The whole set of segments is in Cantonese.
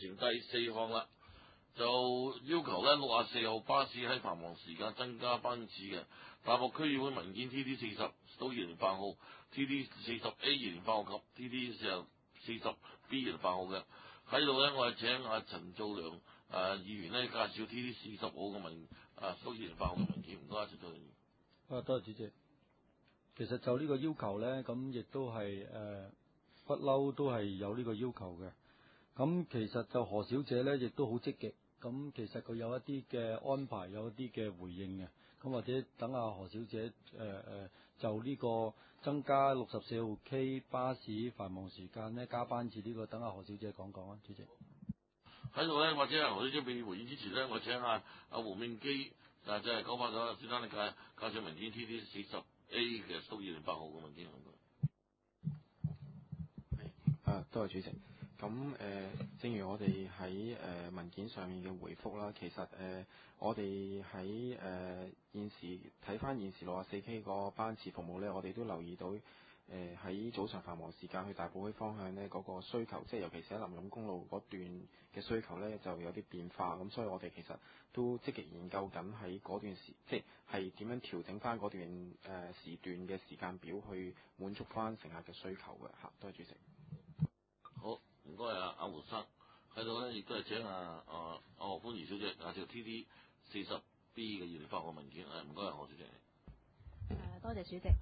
情第4項啦，就要求咧64號巴士喺繁忙時間增加班次嘅。大埔區議會文件 TD40 到2008號、TD40A 2008號及 TD40B 2008號嘅。喺度咧，我係請阿陳祖良議員咧介紹 TD40號嘅到2008號嘅文件。唔該，陳祖良議員。 多謝主席。其實就呢個要求咧，咁亦都係不嬲都係有呢個要求嘅。咁其實就何小姐咧，亦都好積極。咁其實佢有一啲嘅安排，有一啲嘅回應嘅。咁或者等阿何小姐就呢個增加64號 K 巴士繁忙時間咧加班次呢個，等阿何小姐講講啊，主席。 喺度咧，或者阿何小姐未回應之前咧，我請阿胡銘基即係989先生你介紹文件 TD40A 嘅到2008號嘅文件。 多謝主席。咁正如我哋喺文件上面嘅回覆啦，其實我哋喺現時睇翻現時64K 個班次服務咧，我哋都留意到喺早上繁忙時間去大埔區方向呢嗰個需求，即係尤其是喺林錦公路嗰段嘅需求呢，就有啲變化。咁所以我哋其實都積極研究緊喺嗰段時，即係點樣調整翻嗰段時段嘅時間表去滿足翻乘客嘅需求嘅嚇。多謝主席。 好，唔該阿胡生喺度咧，亦都係請何歡怡小姐介紹 TD40B 嘅2008號文件。唔該何小姐。 多謝主席。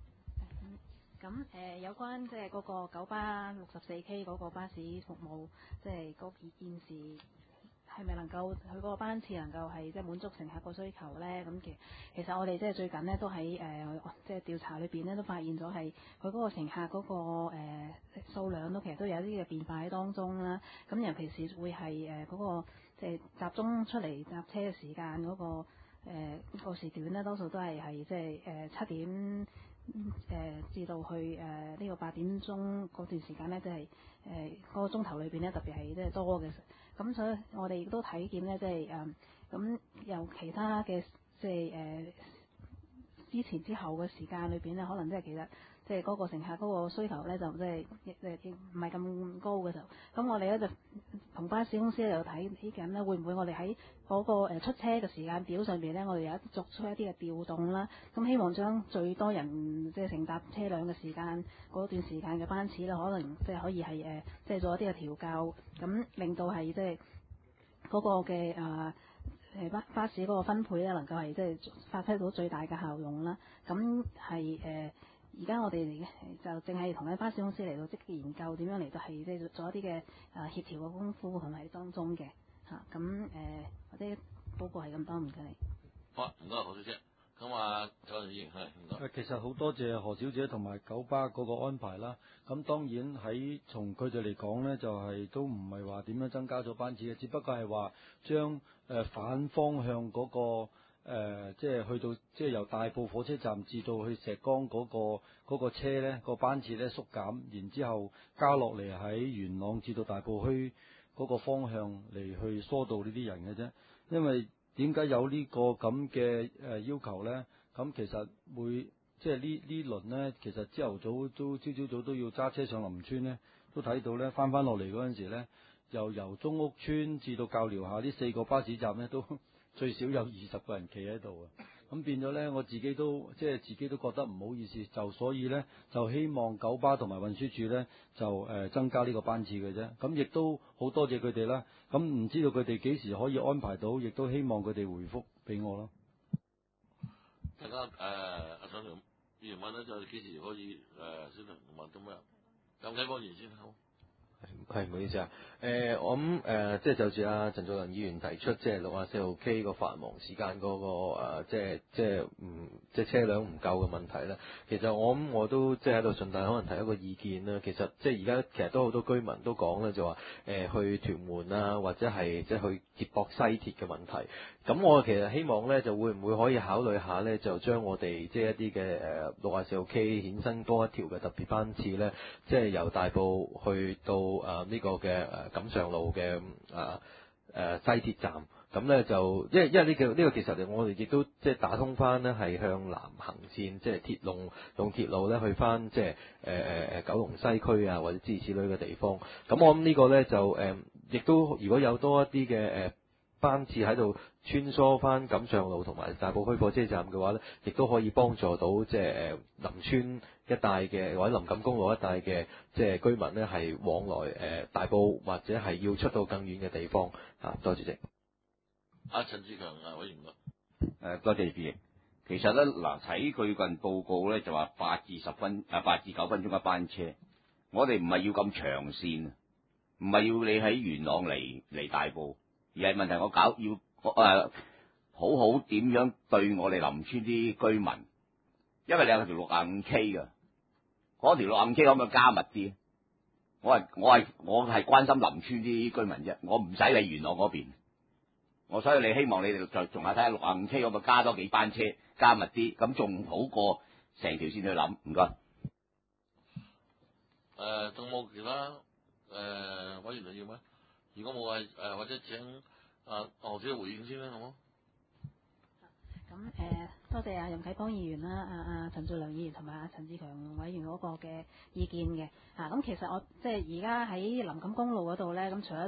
咁有關即係嗰個九巴64K 嗰個巴士服務，即係嗰現時係咪能夠佢嗰個班次能夠係即係滿足乘客個需求咧？咁其實我哋即係最近呢都喺即係調查裏邊咧都發現咗係佢嗰個乘客嗰個數量都其實都有啲嘅變化喺當中啦。咁尤其是會係嗰個即係集中出嚟搭車嘅時間嗰個時段咧，多數都係即係7點。至到去呢個8點鐘嗰段時間呢，即係嗰個鐘頭裏邊呢，特別係即係多嘅。咁所以我哋亦都睇見呢，即係咁由其他嘅即係之前之後嘅時間裏邊呢，可能即係其實即係嗰個乘客嗰個需求呢，就即係亦唔係咁高嘅時候。咁我哋咧就同巴士公司又睇緊呢，會唔會我哋喺嗰個出車嘅時間表上邊呢，我哋有作出一啲嘅調動啦。咁希望將最多人即係乘搭車輛嘅時間嗰段時間嘅班次呢，可能即係可以係即係做一啲嘅調校，咁令到係即係嗰個嘅巴士嗰個分配咧，能夠係即係發揮到最大嘅效用啦。咁係而家我哋嚟嘅就淨係同啲巴士公司嚟到積極研究點樣嚟到係即係做一啲嘅協調嘅功夫，同埋當中嘅嚇。咁或者報告係咁多，唔該你。 好，唔該何小姐。咁周議員係唔該。 其實好多謝何小姐同埋九巴嗰個安排啦。咁當然喺從佢哋嚟講呢，就係都唔係話點樣增加咗班次嘅，只不過係話將反方向嗰個。即係去到即係由大埔火車站至到去石崗嗰個車呢個班次呢縮減，然之後加落嚟喺元朗至到大埔墟嗰個方向嚟去疏導呢啲人嘅啫。因為點解有呢個咁嘅要求呢？咁其實會即係呢輪呢，其實朝早都要揸車上林村呢，都睇到呢翻落嚟嗰陣時呢，由中屋村至到教寮下呢4個巴士站呢，都最少有20個人企喺度啊！咁變咗呢，我自己都覺得唔好意思，就所以呢，就希望九巴同埋運輸署呢，就增加呢個班次嘅啫。咁亦都好多謝佢哋啦。咁唔知道佢哋幾時可以安排到，亦都希望佢哋回覆俾我咯。 大家阿想議員問咧，就幾時可以先同問到咩？有幾方言先好。 係唔好意思啊，我諗即係就住阿陳祖良議員提出即係64號 K 個繁忙時間嗰個即係車輛唔夠嘅問題咧，其實我諗我都即係喺度順帶可能提一個意見啦。其實即係而家其實都好多居民都講咧，就話去屯門啊，或者係即係去接駁西鐵嘅問題。咁我其實希望咧，就會唔會可以考慮下咧，就將我哋即係一啲嘅64號 K 衍生多一條嘅特別班次咧，即係由大埔去到呢個嘅錦上路嘅西鐵站，咁咧就因為呢個其實我哋亦都即係打通翻咧，係向南行線，即係用鐵路咧去翻即係九龍西區啊，或者諸如此類嘅地方。咁我諗呢個咧就亦都如果有多一啲嘅班次喺度穿梭翻錦上路同埋大埔墟火車站嘅話咧，亦都可以幫助到即係林村一帶嘅或者林錦公路一帶嘅即係居民咧，係往來大埔或者係要出到更遠嘅地方嚇。多謝主席。 陳志強委員多謝主席。其實咧嗱，睇最近報告咧就話8至9分鐘一班車，我哋唔係要咁長線，唔係要你喺元朗嚟大埔，而係問題我要好好點樣對我哋林村啲居民，因為你有條65K 嘅，嗰條65K 可唔可以加密啲？我係關心林村啲居民啫，我唔使你元朗嗰邊。所以你希望你哋仲係睇下65K 可唔可以加多幾班車，加密啲，咁仲好過成條線去諗。唔該。 仲冇其他委員要咩？如果冇或者請何小姐回應先啦，好冇？ 咁多謝任啟邦議員啦，陳俊良議員同埋陳志強委員嗰個嘅意見嘅。咁其實我即係而家喺林錦公路嗰度咧，咁除咗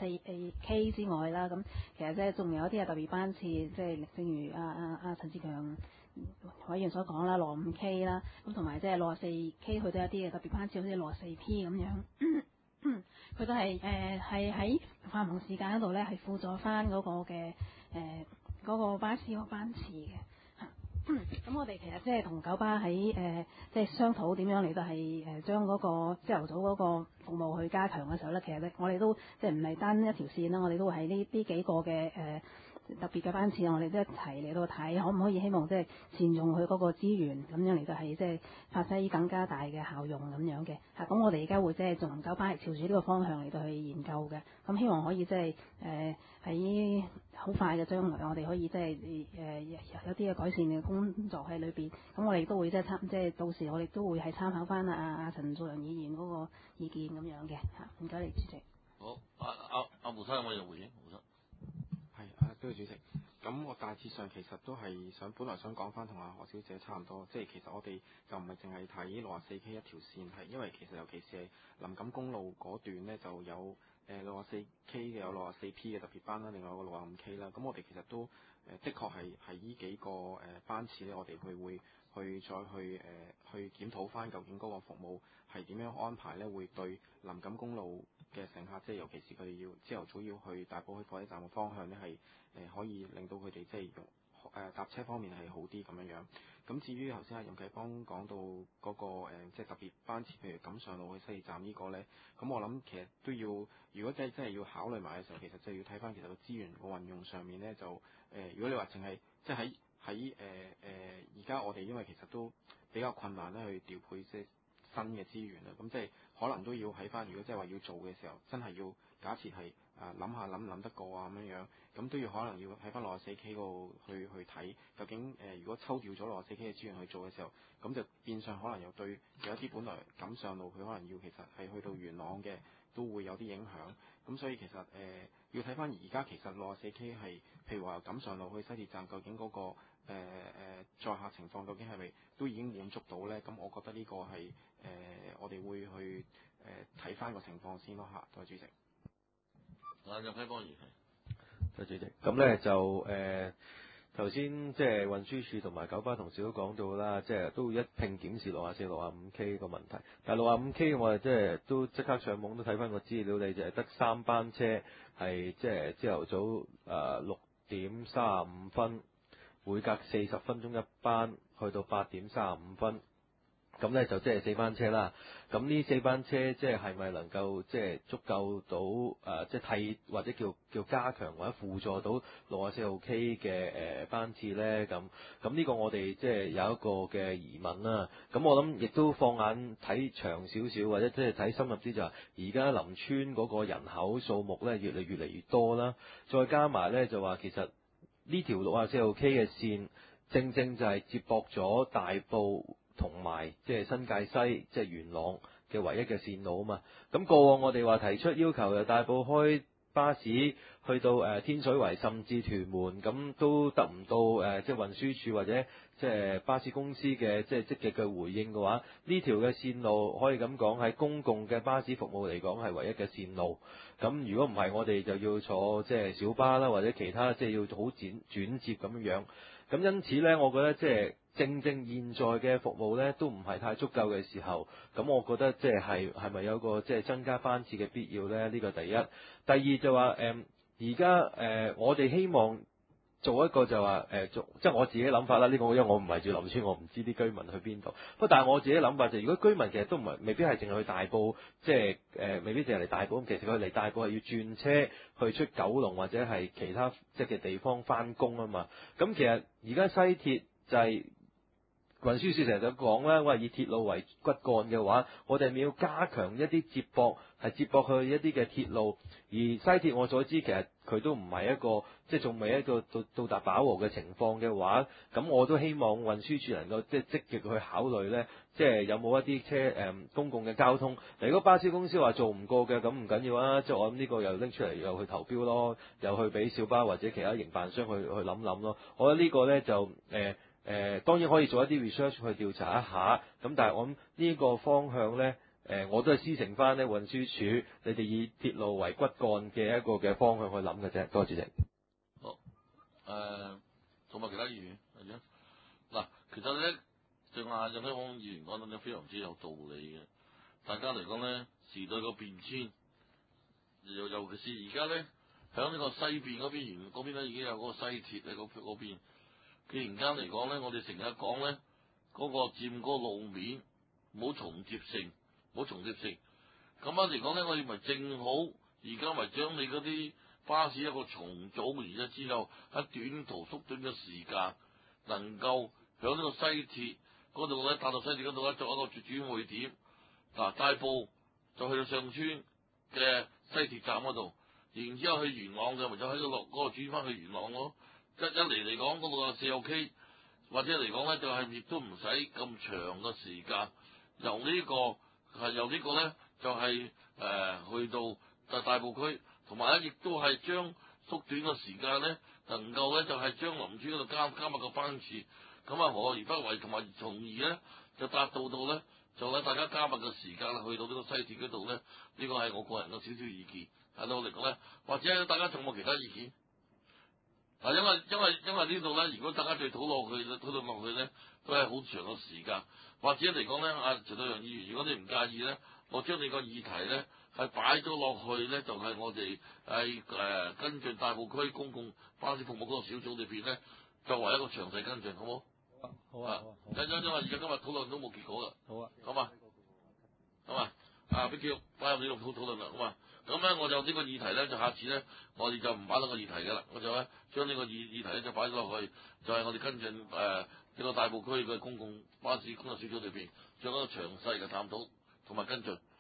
64K 之外啦，咁其實即係仲有一啲係特別班次，即係正如陳志強委員所講啦，65K 啦，咁同埋即係64K 佢都有啲嘅特別班次，好似64P 咁樣，佢都係喺繁忙時間嗰度咧係輔助翻嗰個嘅嗰個巴士個班次嘅。咁我哋其實即係同九巴喺即係商討點樣嚟到係將嗰個朝頭早嗰個服務去加強嘅時候咧，其實咧我哋都即係唔係單一條線啦，我哋都會喺呢幾個嘅特別嘅班次，我哋都一齊嚟到睇，可唔可以希望即係善用佢嗰個資源，咁樣嚟到係即係發揮更加大嘅效用咁樣嘅。咁我哋而家會即係仲九巴係朝住呢個方向嚟到去研究嘅。咁希望可以即係喺好快嘅將來，我哋可以即係有啲嘅改善嘅工作喺裏邊。咁我哋都會即係到時我哋都會係參考翻阿陳素良議員嗰個意見咁樣嘅。唔該你主席。 好，阿胡生有冇嘢回應？胡生。 多謝主席。咁我大致上其實都係本來想講翻同阿何小姐差唔多，即係其實我哋就唔係淨係睇64K 一條線，係因為其實尤其是係林錦公路嗰段呢，就有64K 嘅，有64P 嘅特別班啦，另外有個65K 啦。咁我哋其實都的確係呢幾個班次呢，我哋會再去檢討翻究竟嗰個服務係點樣安排呢，會對林錦公路嘅乘客，即係尤其是佢哋要朝頭早要去大埔墟火車站嘅方向呢，係可以令到佢哋即係用搭車方面係好啲咁樣樣。咁至於頭先阿任啟邦講到嗰個即係特別班次，譬如錦上路去西鐵站呢個呢，咁我諗其實都要，如果真係要考慮埋嘅時候，其實就要睇翻其實個資源個運用上面呢，就如果你話淨係即係喺而家我哋因為其實都比較困難咧去調配即係新嘅資源啦，咁即係可能都要喺翻，如果即係話要做嘅時候，真係要假設係諗得過啊咁樣樣，咁都要可能要喺翻64K 嗰度去睇，究竟如果抽調咗64K 嘅資源去做嘅時候，咁就變相可能又對有一啲本來錦上路佢可能要其實係去到元朗嘅，都會有啲影響。咁所以其實要睇翻而家其實64K 係譬如話錦上路去西鐵站，究竟嗰個載客情況究竟係咪都已經滿足到呢？咁我覺得呢個係我哋會去睇翻個情況先咯嚇。多謝主席。 任啟邦議員。 多謝主席。咁咧就頭先即係運輸署同埋九巴同事都講到啦，即係都一併檢視64、65K 個問題。但係65K 我哋即係都即刻上網都睇翻個資料，你就係得3班車係即係朝頭早6:35分，每隔40分鐘一班，去到8:35。咁咧就即係4班車啦。咁呢4班車即係咪能夠即係足夠到即係替或者叫加強或者輔助到64號 K 嘅班次咧？咁呢個我哋即係有一個嘅疑問啦。咁我諗亦都放眼睇長少少，或者即係睇深入啲就係而家林村嗰個人口數目咧越嚟越多啦。再加埋咧就話其實呢條64號 K 嘅線正就係接駁咗大埔同埋即係新界西即係元朗嘅唯一嘅線路啊嘛。咁過往我哋話提出要求由大埔開巴士去到天水圍甚至屯門，咁都得唔到即係運輸署或者即係巴士公司嘅即係積極嘅回應嘅話，呢條嘅線路可以咁講喺公共嘅巴士服務嚟講係唯一嘅線路。咁如果唔係，我哋就要坐即係小巴啦，或者其他即係要好轉接咁樣。咁因此呢，我覺得即係正現在嘅服務呢都唔係太足夠嘅時候，咁我覺得即係咪有個即係增加班次嘅必要呢？呢個第一。第二就話而家我哋希望做一個就話即係我自己諗法啦。呢個因為我唔係住林村，我唔知啲居民去邊度。不過但係我自己諗法就係，如果居民其實都未必係淨係去大埔，即係未必淨係嚟大埔。咁其實佢嚟大埔係要轉車去出九龍或者係其他即係嘅地方翻工啊嘛。咁其實而家西鐵就係運輸署成日都講啦，話以鐵路為骨幹嘅話，我哋咪要加強一啲接駁去一啲嘅鐵路。而西鐵我所知其實佢都唔係一個即係仲未一個到達飽和嘅情況嘅話，咁我都希望運輸署能夠即係積極去考慮呢，即係有冇一啲公共嘅交通。如果巴士公司話做唔過嘅，咁唔緊要啊，即係我諗呢個又拎出嚟又去投標咯，又去俾小巴或者其他營辦商去諗諗咯。我覺得呢個呢就當然可以做一啲 research 去調查一下，咁但係我諗呢個方向呢，我都係師承翻呢運輸署，你哋以鐵路為骨幹嘅一個嘅方向去諗嘅啫。多謝主席。 好，同埋其他議員係啫。嗱，其實咧，正話任香港議員講得咧非常之有道理嘅。大家嚟講咧，時代個變遷，尤其是而家咧，響呢個西邊嗰邊咧已經有嗰個西鐵喺嗰邊。既然間嚟講咧，我哋成日講咧，嗰個佔嗰個路面冇重疊性。咁樣嚟講咧，我認為正好而家咪將你嗰啲巴士一個重組，然之後喺短途縮短嘅時間，能夠響呢個西鐵嗰度咧，搭到西鐵嗰度咧作一個轉會點。嗱，大埔就去到上村嘅西鐵站嗰度，然之後去元朗嘅，咪就喺度落嗰個轉翻去元朗咯。一嚟講嗰度有4 K，或者嚟講咧就係亦都唔使咁長嘅時間，由呢個咧就係去到大埔區，同埋咧亦都係將縮短嘅時間咧，能夠咧就係將林村嗰度加密個班次，咁啊何而不為，同埋從而咧就達到咧就咧大家加密嘅時間去到呢個西鐵嗰度咧，呢個係我個人嘅少少意見。喺度嚟講咧，或者大家仲冇其他意見？嗱，因為呢度咧，如果大家再討論落去咧，都係好長嘅時間。或者嚟講咧，陳道陽議員，如果你唔介意咧，我將你個議題咧係擺咗落去咧，就係我哋係跟進大埔區公共巴士服務嗰個小組裏邊咧，作為一個詳細跟進，好唔好？ 好啊。 因為而家今日討論都冇結果噶。 好啊。 好嘛？俾叫擺入呢度討論啦，好嘛？咁咧我就呢個議題咧，就下次咧我哋就唔擺到個議題㗎啦，我就咧將呢個議題咧就擺咗落去，就係我哋跟進呢個大埔區嘅公共巴士工作小組裏邊，做一個詳細嘅探討同埋跟進。